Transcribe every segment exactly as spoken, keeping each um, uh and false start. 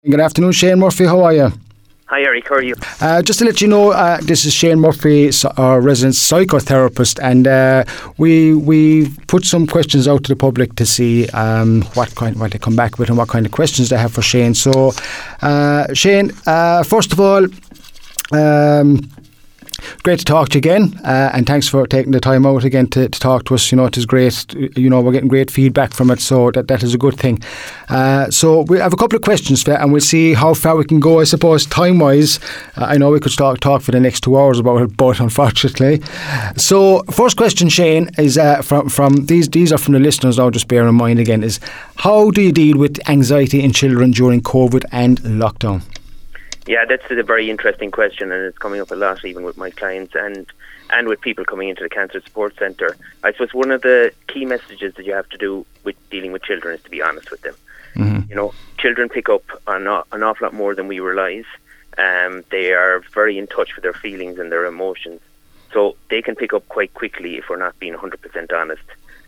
Good afternoon, Shane Murphy. How are you? Hi, Eric. How are you? Uh, just to let you know, uh, this is Shane Murphy, our resident psychotherapist, and uh, we we put some questions out to the public to see um, what kind, what they come back with and what kind of questions they have for Shane. So, uh, Shane, uh, first of all, um, great to talk to you again, uh, and thanks for taking the time out again to, to talk to us. You know, it is great. You know, we're getting great feedback from it, so that, that is a good thing. Uh, so we have a couple of questions for you, and we'll see how far we can go. I suppose time-wise, uh, I know we could talk talk for the next two hours about it, but unfortunately. So, first question, Shane, is uh, from from these these are from the listeners. Now, just bear in mind again, is how do you deal with anxiety in children during COVID and lockdown? Yeah, that's a very interesting question, and it's coming up a lot even with my clients and and with people coming into the Cancer Support Centre. I suppose one of the key messages that you have to do with dealing with children is to be honest with them. Mm-hmm. You know, children pick up on an awful lot more than we realise. Um, they are very in touch with their feelings and their emotions. So they can pick up quite quickly if we're not being one hundred percent honest.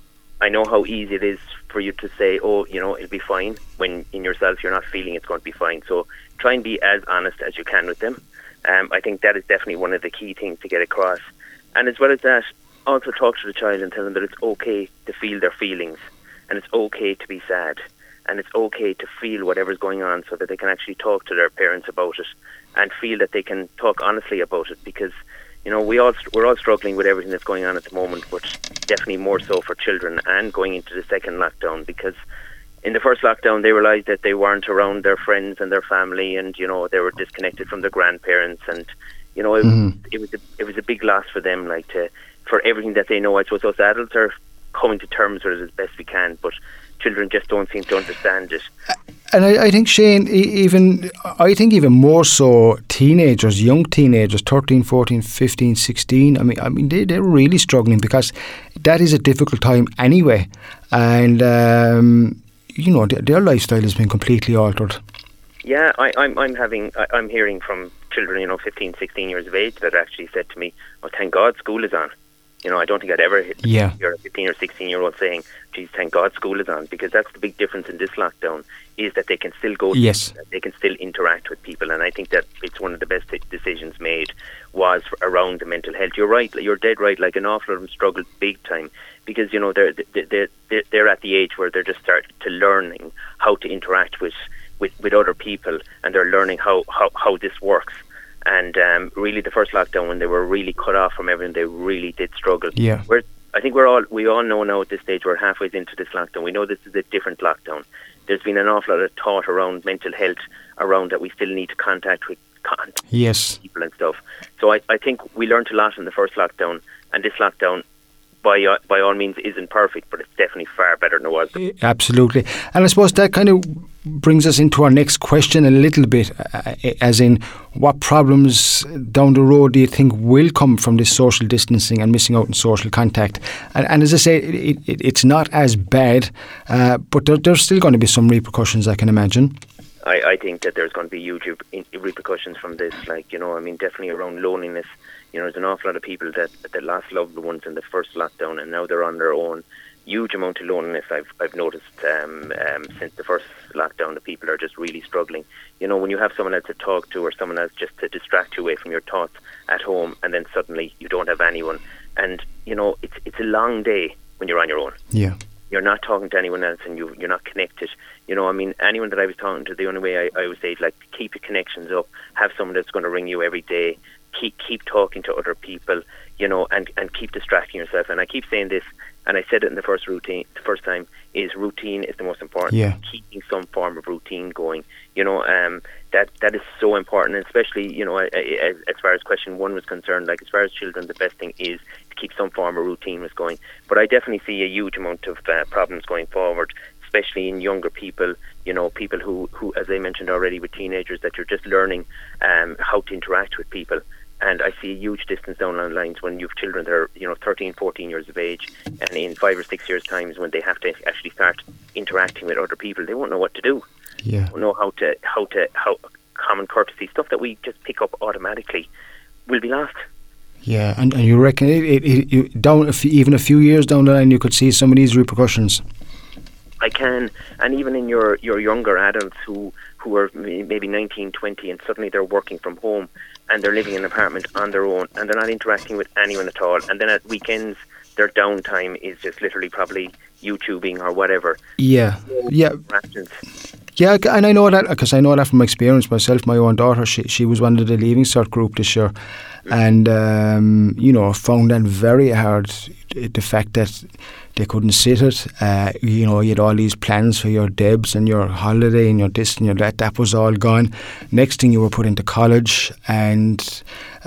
I know how easy it is for you to say, oh, you know, it'll be fine, when in yourself you're not feeling it's going to be fine. So try and be as honest as you can with them. Um, I think that is definitely one of the key things to get across. And as well as that, also talk to the child and tell them that it's okay to feel their feelings, and it's okay to be sad, and it's okay to feel whatever's going on, so that they can actually talk to their parents about it and feel that they can talk honestly about it. Because, you know, we all we're all struggling with everything that's going on at the moment, but definitely more so for children and going into the second lockdown, because in the first lockdown they realised that they weren't around their friends and their family, and you know, they were disconnected from their grandparents, and you know, it, mm. it was a, it was a big loss for them, like to for everything that they know. I suppose us adults are coming to terms with it as best we can, but children just don't seem to understand it. And I, I think, Shane, even I think even more so teenagers, young teenagers, thirteen, fourteen, fifteen, sixteen. I mean, I mean, they they're really struggling, because that is a difficult time anyway, and um, you know, their, their lifestyle has been completely altered. Yeah, I, I'm I'm having I, I'm hearing from children, you know, fifteen, sixteen years of age, that actually said to me, "Oh, thank God school is on." You know, I don't think I'd ever yeah. hear a fifteen or sixteen year old saying, "Geez, thank God school is on," because that's the big difference in this lockdown, is that they can still go, yes. to, they can still interact with people, and I think that it's one of the best decisions made was around the mental health. You're right, you're dead right. Like, an awful lot of them struggle big time, because you know they're they're they're, they're at the age where they're just starting to learning how to interact with, with, with other people, and they're learning how, how, how this works. And um, really, the first lockdown, when they were really cut off from everything, they really did struggle. Yeah. We're, I think we're all we all know now at this stage, we're halfway into this lockdown. We know this is a different lockdown. There's been an awful lot of thought around mental health, around that we still need to contact with contact yes. people and stuff. So I, I think we learned a lot in the first lockdown, and this lockdown, by uh, by all means, isn't perfect, but it's definitely far better than it was. Absolutely. And I suppose that kind of brings us into our next question a little bit, uh, as in, what problems down the road do you think will come from this social distancing and missing out on social contact? And, and as I say, it, it, it's not as bad, uh, but there, there's still going to be some repercussions, I can imagine. I, I think that there's going to be huge repercussions from this. Like, you know, I mean, definitely around loneliness. You know, there's an awful lot of people that, that lost loved ones in the first lockdown, and now they're on their own. Huge amount of loneliness I've I've noticed um, um, since the first lockdown. That people are just really struggling. You know, when you have someone else to talk to, or someone else just to distract you away from your thoughts at home, and then suddenly you don't have anyone. And, you know, it's it's a long day when you're on your own. Yeah. You're not talking to anyone else, and you, you're not connected. You know, I mean, anyone that I was talking to, the only way I, I would say is, like, keep your connections up. Have someone that's going to ring you every day. Keep keep talking to other people, you know, and, and keep distracting yourself. And I keep saying this, and I said it in the first routine, the first time, is routine is the most important. Yeah. Keeping some form of routine going, you know, um, that that is so important, and especially, you know, as, as far as question one was concerned, like, as far as children, the best thing is to keep some form of routine was going. But I definitely see a huge amount of uh, problems going forward, especially in younger people, you know, people who, who, as I mentioned already, with teenagers, that you're just learning um, how to interact with people. And I see a huge distance down the lines when you have children that are, you know, thirteen, fourteen years of age, and in five or six years' time, when they have to actually start interacting with other people, they won't know what to do. Yeah. They won't know how to, how to, how common courtesy, stuff that we just pick up automatically, will be lost. Yeah, and, and you reckon it, it, it, it down a few, even a few years down the line, you could see some of these repercussions? I can, and even in your, your younger adults who, who are maybe nineteen, twenty, and suddenly they're working from home and they're living in an apartment on their own and they're not interacting with anyone at all. And then at weekends, their downtime is just literally probably YouTubing or whatever. Yeah, yeah. Yeah, and I know that because I know that from experience myself. My own daughter, she she was one of the Leaving Cert group this year, and um, you know, found that very hard. The fact that they couldn't sit it, uh, you know, you had all these plans for your debs and your holiday and your this and your that. That was all gone. Next thing, you were put into college, and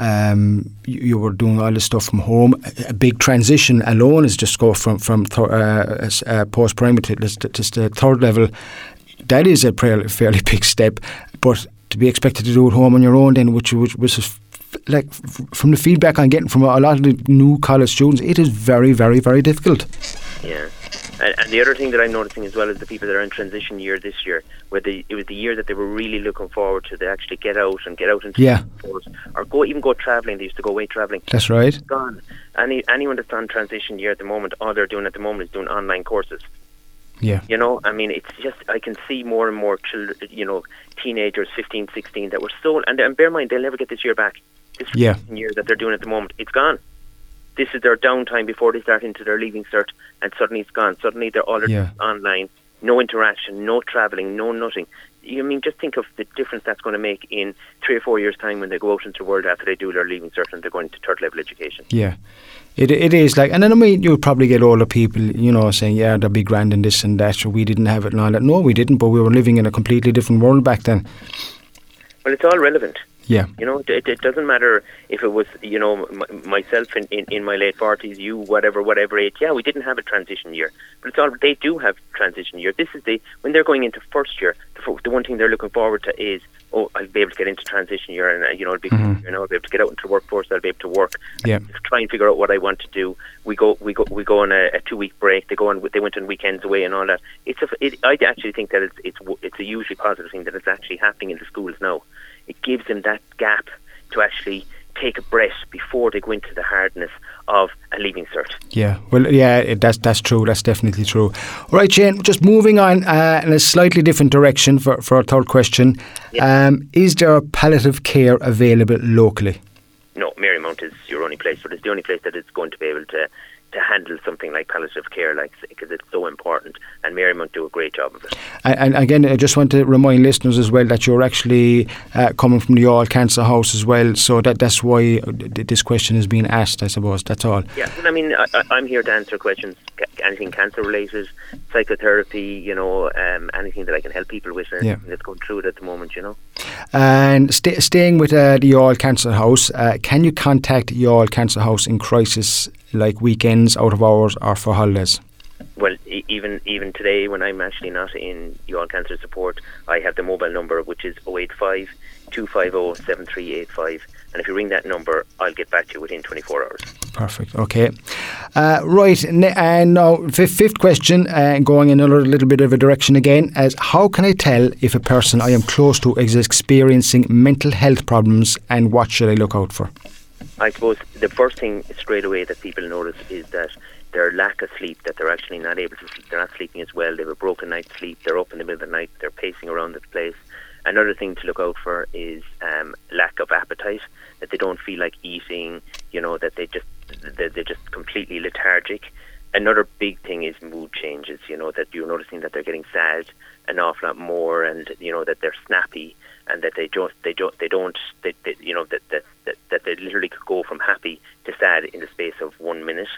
um, you, you were doing all this stuff from home. A big transition alone is just go from from th- uh, uh, post primary to just the third level. That is a fairly big step, but to be expected to do it home on your own then, which, which, which is like from the feedback I'm getting from a lot of the new college students, it is very, very, very difficult. Yeah, and, and the other thing that I'm noticing as well is the people that are in transition year this year, where they, it was the year that they were really looking forward to. They actually get out and get out into yeah. the forest, or go even go travelling. They used to go away travelling. That's right. It's gone. Any anyone that's on transition year at the moment, all they're doing at the moment is doing online courses. Yeah. You know, I mean, it's just, I can see more and more children, you know, teenagers, fifteen, sixteen, that were so, and, and bear in mind, they'll never get this year back. This yeah. year that they're doing at the moment, it's gone. This is their downtime before they start into their Leaving Cert, and suddenly it's gone. Suddenly they're all yeah. online, no interaction, no travelling, no nothing. You mean, just think of the difference that's going to make in three or four years' time when they go out into the world after they do their Leaving Cert and they're going to third level education. Yeah. It it is like, and then I mean, you'll probably get older people, you know, saying, yeah, they'll be grand and this and that, or we didn't have it and all that. No, we didn't, but we were living in a completely different world back then. Well, it's all relevant. Yeah. You know, it, it doesn't matter if it was, you know, m- myself in, in, in my late forties, you, whatever, whatever age. Yeah, we didn't have a transition year. But it's all, they do have transition year. This is the, when they're going into first year, the, the one thing they're looking forward to is, oh, I'll be able to get into transition year and, uh, you know, I'll be, mm-hmm. you know, I'll be able to get out into the workforce, I'll be able to work. Yeah. Try and figure out what I want to do. We go, we go, we go on a, a two-week break. They go on, they went on weekends away and all that. It's a, it, I actually think that it's, it's, it's a hugely positive thing that it's actually happening in the schools now. It gives them that gap to actually take a breath before they go into the hardness of a Leaving Cert. Yeah, well, yeah, it, that's that's true. That's definitely true. All right, Shane, just moving on uh, in a slightly different direction for, for our third question. Yeah. Um, is there palliative care available locally? No, Marymount is your only place, but it's the only place that is going to be able to to handle something like palliative care, like, because it's so important, and Marymount do a great job of it. And, and again, I just want to remind listeners as well that you're actually uh, coming from the All Cancer House as well, so that that's why this question is being asked, I suppose. That's all. Yeah, I mean, I, I'm here to answer questions, anything cancer related, psychotherapy, you know, um, anything that I can help people with, and yeah. that's going through it at the moment, you know. And st- staying with uh, the All Cancer House, uh, can you contact the All Cancer House in crisis, like weekends, out of hours, or for holidays? Well, e- even even today, when I'm actually not in the All Cancer Support, I have the mobile number, which is oh eight five, two five oh, seven three eight five, and if you ring that number, I'll get back to you within twenty-four hours. Perfect, okay. Uh, right, and now, fifth, fifth question, uh, going in a little bit of a direction again, as how can I tell if a person I am close to is experiencing mental health problems, and what should I look out for? I suppose the first thing straight away that people notice is that their lack of sleep, that they're actually not able to sleep, they're not sleeping as well, they have a broken night's sleep, they're up in the middle of the night, they're pacing around the place. Another thing to look out for is um, lack of appetite, that they don't feel like eating, you know, that they just they're just completely lethargic. Another big thing is mood changes, you know, that you're noticing that they're getting sad an awful lot more, and, you know, that they're snappy, and that they just they don't they don't they, they, you know that, that that that they literally could go from happy to sad in the space of one minute.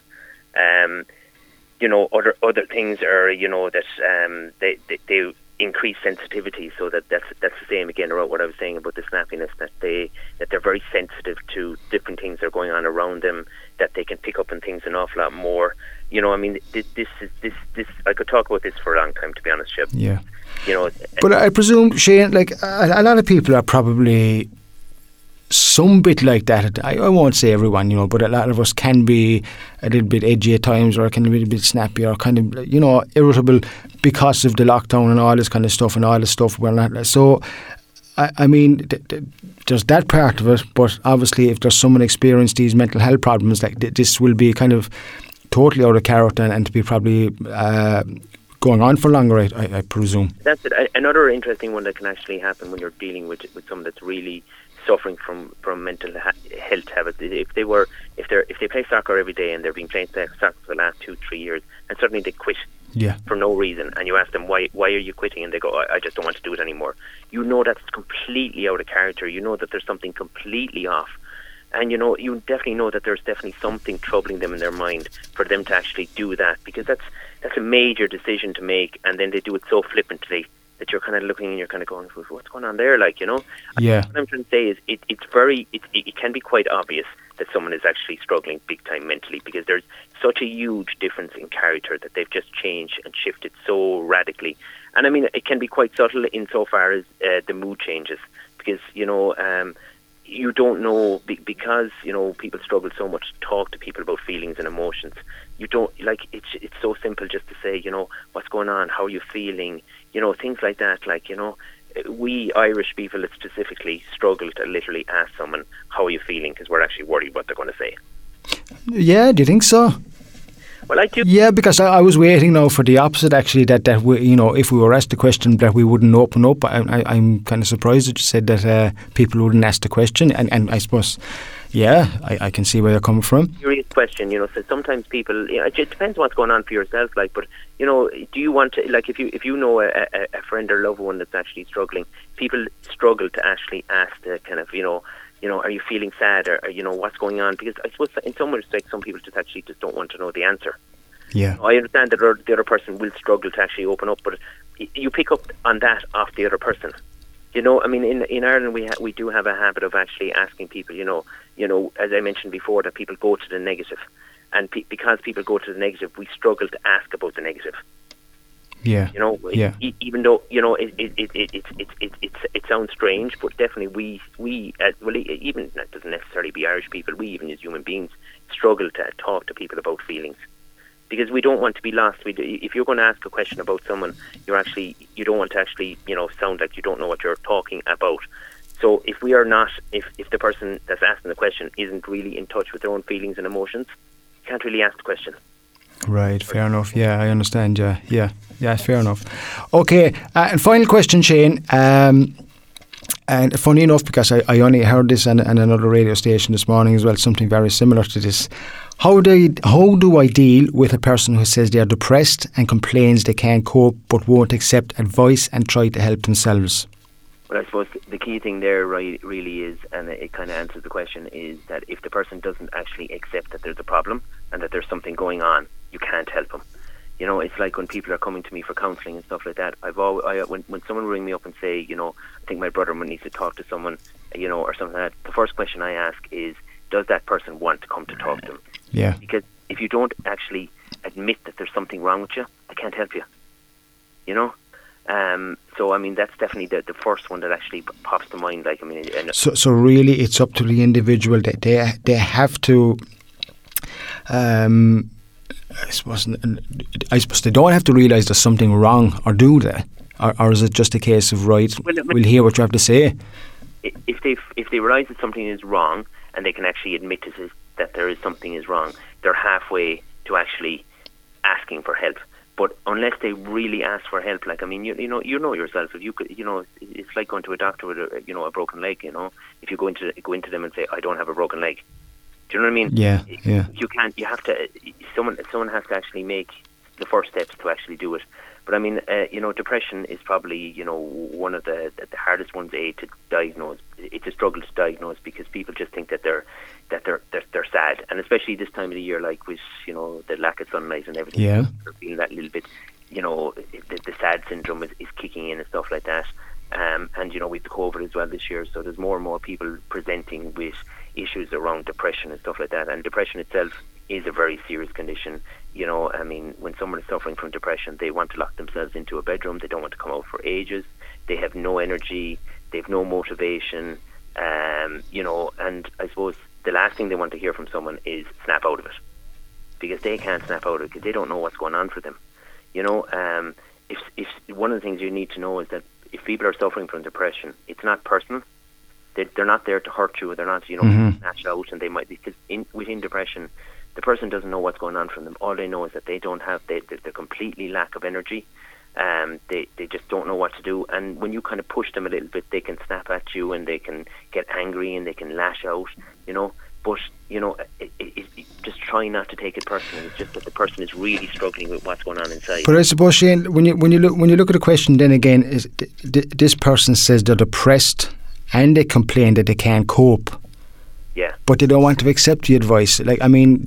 Um, you know, other other things are, you know, that um, they, they they increase sensitivity, so that that's that's the same again about what I was saying about the snappiness, that they that they're very sensitive to different things that are going on around them, that they can pick up on things an awful lot more. You know, I mean, this, this is this this I could talk about this for a long time, to be honest, Shep. Yeah. You know, but I presume, Shane, like a, a lot of people are probably some bit like that. I, I won't say everyone, you know, but a lot of us can be a little bit edgy at times, or can be a bit snappy, or kind of, you know, irritable because of the lockdown and all this kind of stuff and all this stuff. We're not, so, I, I mean, th- th- there's that part of it, but obviously if there's someone experiencing these mental health problems, like th- this will be kind of totally out of character, and, and to be probably uh, going on for longer, I, I, I presume. That's it. Another interesting one that can actually happen when you're dealing with with someone that's really suffering from, from mental ha- health habits. If they were, if they if they play soccer every day and they've been playing soccer for the last two, three years, and suddenly they quit yeah. for no reason, and you ask them why why are you quitting, and they go, I, I just don't want to do it anymore. You know that's completely out of character. You know that there's something completely off. And you know, you definitely know that there's definitely something troubling them in their mind for them to actually do that, because that's that's a major decision to make, and then they do it so flippantly that you're kind of looking and you're kind of going, what's going on there, like, you know? Yeah. What I'm trying to say is it, it's very, it, it can be quite obvious that someone is actually struggling big time mentally, because there's such a huge difference in character that they've just changed and shifted so radically. And I mean, it can be quite subtle insofar as uh, the mood changes, because, you know, um, you don't know, because, you know, people struggle so much to talk to people about feelings and emotions. You don't, like, it's it's so simple just to say, you know, what's going on, how are you feeling, you know, things like that. Like, you know, we Irish people specifically struggle to literally ask someone, how are you feeling, because we're actually worried what they're going to say. Yeah, do you think so? Well, I do. Yeah, because I, I was waiting now for the opposite, actually, that, that we, you know, if we were asked the question, that we wouldn't open up. I, I, I'm kind of surprised that you said that uh, people wouldn't ask the question. And, and I suppose, yeah, I, I can see where you're coming from. Serious question, you know, so sometimes people, you know, it depends what's going on for yourself, like, but, you know, do you want to, like, if you if you know a, a, a friend or loved one that's actually struggling, people struggle to actually ask the kind of, you know, you know, are you feeling sad, or, or, you know, what's going on? Because I suppose in some respects, some people just actually just don't want to know the answer. Yeah. I understand that the other person will struggle to actually open up, but you pick up on that off the other person. You know, I mean, in in Ireland we ha- we do have a habit of actually asking people, you know, you know, as I mentioned before, that people go to the negative, and pe- because people go to the negative, we struggle to ask about the negative. Yeah. You know, yeah. e- even though, you know, it it it it it it, it, it, it sounds strange, but definitely we we uh, well, even that doesn't necessarily be Irish people. We even as human beings struggle to talk to people about feelings, because we don't want to be lost. We do, if you're going to ask a question about someone, you're actually you don't want to actually, you know, sound like you don't know what you're talking about. So if we are not, if if the person that's asking the question isn't really in touch with their own feelings and emotions, you can't really ask the question. Right, fair enough. Yeah, I understand. Yeah, yeah, yeah, fair enough. Okay, uh, and final question, Shane. Um, and funny enough, because I, I only heard this on, on another radio station this morning as well, something very similar to this. How do I, how do I deal with a person who says they are depressed and complains they can't cope but won't accept advice and try to help themselves? Well, I suppose the key thing there right, really is, and it kind of answers the question, is that if the person doesn't actually accept that there's a problem and that there's something going on, you can't help them. You know, it's like when people are coming to me for counselling and stuff like that. I've always, I, when when someone ring me up and say, you know, I think my brother needs to talk to someone, you know, or something like that, the first question I ask is, does that person want to come to talk to them? Yeah. Because if you don't actually admit that there's something wrong with you, I can't help you. You know? Um, so, I mean, that's definitely the, the first one that actually pops to mind. Like, I mean, and so, so really, it's up to the individual that they they have to. Um, I suppose I suppose they don't have to realise there's something wrong, or do they? Or, or is it just a case of right? Well, we'll hear what you have to say. If they if they realise that something is wrong and they can actually admit to this, that there is something is wrong, they're halfway to actually asking for help. But unless they really ask for help, like, I mean, you, you know, you know yourself. If you could, you know, it's like going to a doctor with a, you know, a broken leg. You know, if you go into go into them and say, I don't have a broken leg, do you know what I mean? Yeah, yeah. You can't. You have to. Someone, someone has to actually make the first steps to actually do it. But I mean, uh, you know, depression is probably, you know, one of the the hardest ones a to diagnose. It's a struggle to diagnose because people just think that they're that they're they're, they're sad, and especially this time of the year, like with, you know, the lack of sunlight and everything. Yeah. They're feeling that little bit, you know, the, the sad syndrome is, is kicking in and stuff like that. Um, and you know, with the COVID as well this year, so there's more and more people presenting with issues around depression and stuff like that. And depression itself is a very serious condition. You know, I mean, when someone is suffering from depression, they want to lock themselves into a bedroom. They don't want to come out for ages. They have no energy. They have no motivation. Um, you know, and I suppose the last thing they want to hear from someone is snap out of it, because they can't snap out of it because they don't know what's going on for them. You know, um, if if one of the things you need to know is that if people are suffering from depression, it's not personal. They're, they're not there to hurt you. They're not, you know, mm-hmm. snatch out, and they might, because in, within depression, the person doesn't know what's going on from them. All they know is that they don't have, they, they're completely lack of energy. Um, they, they just don't know what to do. And when you kind of push them a little bit, they can snap at you and they can get angry and they can lash out, you know. But, you know, it, it, it, just try not to take it personally. It's just that the person is really struggling with what's going on inside. But I suppose, Shane, when you when you look when you look at the question, then again, is th- th- this person says they're depressed and they complain that they can't cope. Yeah. But they don't want to accept the advice. Like, I mean,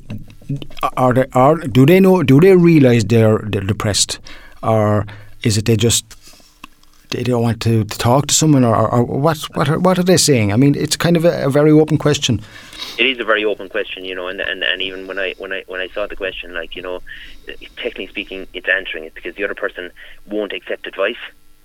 are they, are do they know? Do they realise they're they're depressed, or is it they just they don't want to, to talk to someone, or, or what what are, what are they saying? I mean, it's kind of a, a very open question. It is a very open question, you know, and, and and even when I when I when I saw the question, like, you know, technically speaking, it's answering it because the other person won't accept advice,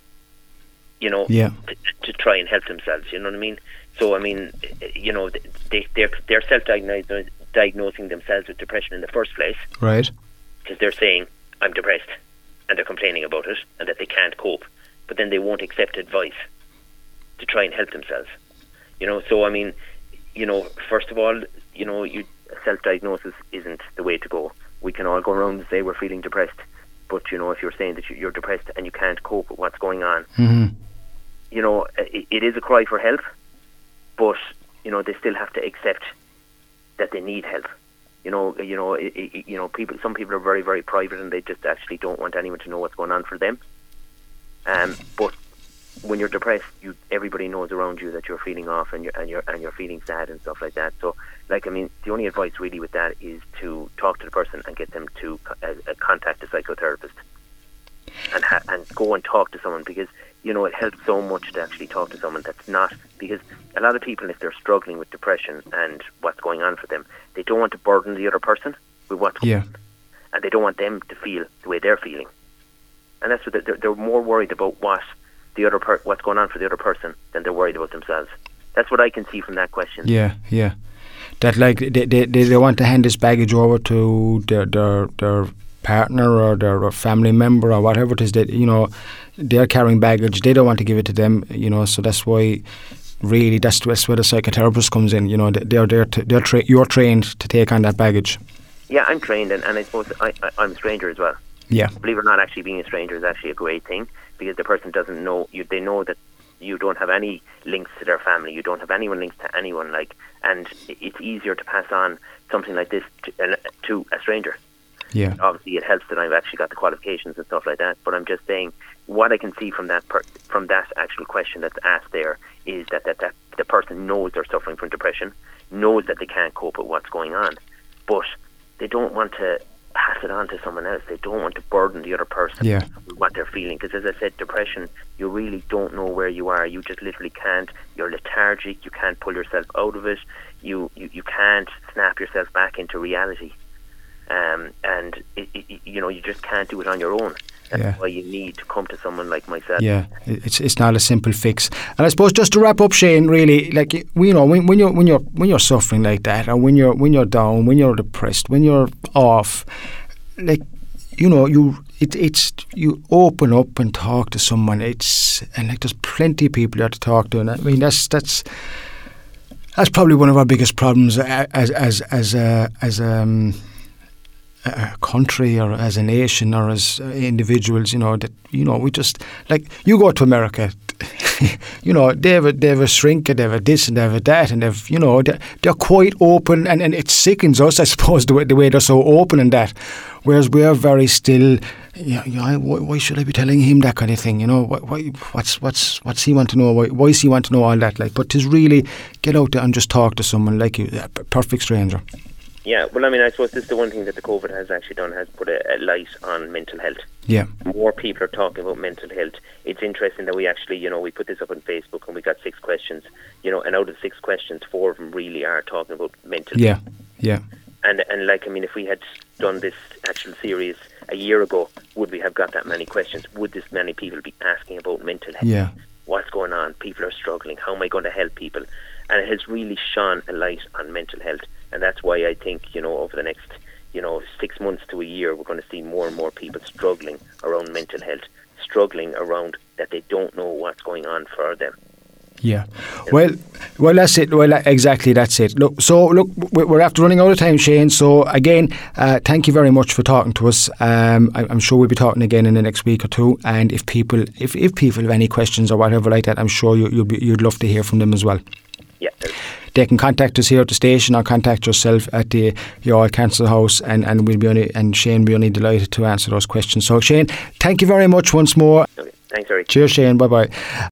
you know, yeah. to, to try and help themselves. You know what I mean? So I mean, you know, they they're they're self-diagnosing diagnosing themselves with depression in the first place, right? Because they're saying I'm depressed, and they're complaining about it, and that they can't cope. But then they won't accept advice to try and help themselves. You know, so I mean, you know, first of all, you know, you self-diagnosis isn't the way to go. We can all go around and say we're feeling depressed, but you know, if you're saying that you're depressed and you can't cope with what's going on, mm-hmm. you know, it, it is a cry for help, but you know, they still have to accept that they need help. You know, you know, it, it, you know, people. Some people are very, very private, and they just actually don't want anyone to know what's going on for them. Um, but when you're depressed, you everybody knows around you that you're feeling off and you're and you're and you're feeling sad and stuff like that. So, like, I mean, the only advice really with that is to talk to the person and get them to uh, uh, contact a psychotherapist and ha- and go and talk to someone, because you know it helps so much to actually talk to someone that's not, because a lot of people, if they're struggling with depression and what's going on for them, they don't want to burden the other person with what's going yeah. on, and they don't want them to feel the way they're feeling. And that's what they're, they're more worried about what the other per- what's going on for the other person than they're worried about themselves. That's what I can see from that question. Yeah, yeah. That like they they, they want to hand this baggage over to their their, their partner or their family member or whatever it is that, you know, they're carrying baggage. They don't want to give it to them, you know. So that's why, really, that's, that's where the psychotherapist comes in. You know, they're there to, they're tra- you're trained to take on that baggage. Yeah, I'm trained, and, and I suppose I, I, I'm a stranger as well. Yeah. Believe it or not, actually being a stranger is actually a great thing, because the person doesn't know you. They know that you don't have any links to their family. You don't have anyone links to anyone, like, and it's easier to pass on something like this to, uh, to a stranger. Yeah. Obviously, it helps that I've actually got the qualifications and stuff like that. But I'm just saying, what I can see from that per- from that actual question that's asked there is that, that that the person knows they're suffering from depression, knows that they can't cope with what's going on, but they don't want to pass it on to someone else. They don't want to burden the other person yeah. with what they're feeling. Because, as I said, depression, you really don't know where you are. You just literally can't. You're lethargic. You can't pull yourself out of it. You you, you can't snap yourself back into reality. Um, and it, it, you know, you just can't do it on your own. That's yeah. why you need to come to someone like myself. Yeah, it's it's not a simple fix. And I suppose just to wrap up, Shane, really, like, you know, when, when you're when you're when you're suffering like that, or when you're when you're down, when you're depressed, when you're off, like, you know, you it it's you open up and talk to someone. It's and like there's plenty of people there to talk to, and I mean that's that's that's probably one of our biggest problems as as as a as um. a country or as a nation or as individuals, you know, that, you know, we just, like, you go to America, you know, they have a, they have a shrink and they have a this and they have a that and they've, you know, they're, they're quite open, and, and it sickens us, I suppose, the way, the way they're so open and that, whereas we're very still, you know, why, why should I be telling him that kind of thing, you know, why, why, what's what's what's he want to know, why, why does he want to know all that, like, but to really get out there and just talk to someone like you, a perfect stranger. Yeah, well, I mean, I suppose this is the one thing that the COVID has actually done, has put a, a light on mental health. Yeah. More people are talking about mental health. It's interesting that we actually, you know, we put this up on Facebook and we got six questions, you know, and out of the six questions, four of them really are talking about mental yeah. health. Yeah, yeah. And, and like, I mean, if we had done this actual series a year ago, would we have got that many questions? Would this many people be asking about mental health? Yeah. What's going on? People are struggling. How am I going to help people? And it has really shone a light on mental health. And that's why I think, you know, over the next, you know, six months to a year, we're going to see more and more people struggling around mental health, struggling around that they don't know what's going on for them. Yeah. Well, well, that's it. Well, exactly, that's it. Look, so look, we're after running out of time, Shane. So again, uh, thank you very much for talking to us. Um, I, I'm sure we'll be talking again in the next week or two. And if people, if, if people have any questions or whatever like that, I'm sure you, you'd be, you'd love to hear from them as well. Yeah. They can contact us here at the station or contact yourself at the Youghal Council House, and, and we'll be only, and Shane will be only delighted to answer those questions. So Shane, thank you very much once more. Okay. Thanks, Harry. Cheers, Shane. Bye bye.